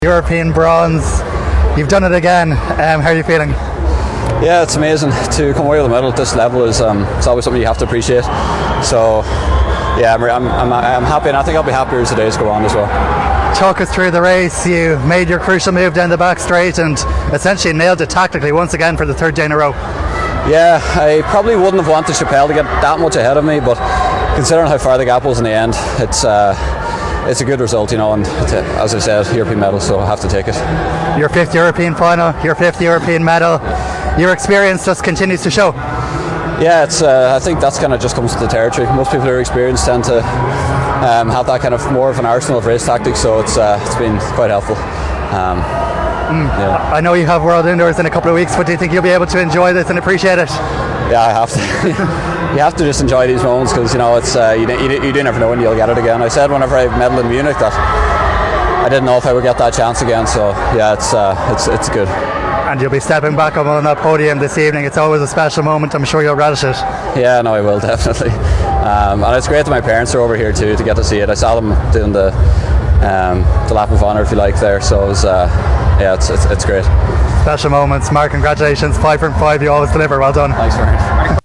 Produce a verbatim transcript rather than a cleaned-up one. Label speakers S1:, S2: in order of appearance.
S1: European bronze. You've done it again. Um, how are you feeling?
S2: Yeah, it's amazing to come away with a medal at this level. Is um, it's always something you have to appreciate. So yeah, I'm, I'm, I'm, I'm happy, and I think I'll be happier as the days go on as well.
S1: Talk us through the race. You made your crucial move down the back straight and essentially nailed it tactically once again for the third day in a row.
S2: Yeah, I probably wouldn't have wanted Chappell to get that much ahead of me, but considering how far the gap was in the end, it's uh, it's a good result, you know, and a, as I said, European medal, so I have to take it.
S1: Your fifth European final, your fifth European medal. Your experience just continues to show.
S2: Yeah, it's. Uh, I think that's kind of just comes with the territory. Most people who are experienced tend to um, have that kind of more of an arsenal of race tactics, so it's uh, it's been quite helpful. Um,
S1: mm.
S2: yeah.
S1: I know you have World Indoors in a couple of weeks, but do you think you'll be able to enjoy this and appreciate it?
S2: Yeah, I have to. You have to just enjoy these moments because you know it's uh, you, you, you do never know when you'll get it again. I said whenever I medalled in Munich that I didn't know if I would get that chance again. So yeah, it's uh, it's it's good.
S1: And you'll be stepping back up on that podium this evening. It's always a special moment. I'm sure you'll relish it.
S2: Yeah, no, I will definitely. Um, and it's great that my parents are over here too to get to see it. I saw them doing the um, the lap of honour, if you like, there. So it was, uh, yeah, it's, it's it's great.
S1: Special moments. Mark, congratulations. Five from five. You always deliver. Well done.
S2: Thanks very much.